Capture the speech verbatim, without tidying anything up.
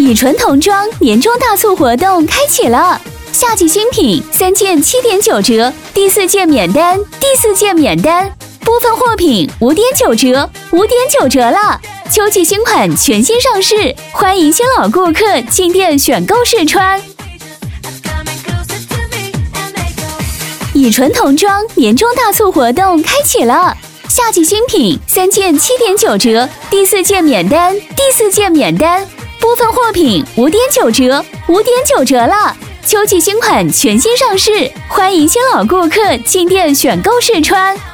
乙醇童装年终大促活动开启了，夏季新品三件七点九折，第四件免单，第四件免单，部分货品五点九折，五点九折了。秋季新款全新上市，欢迎新老顾客进店选购试穿。乙醇童装年终大促活动开启了，夏季新品三件七点九折，第四件免单，第四件免单，部分货品五点九折，五点九折了。秋季新款全新上市，欢迎新老顾客进店选购试穿。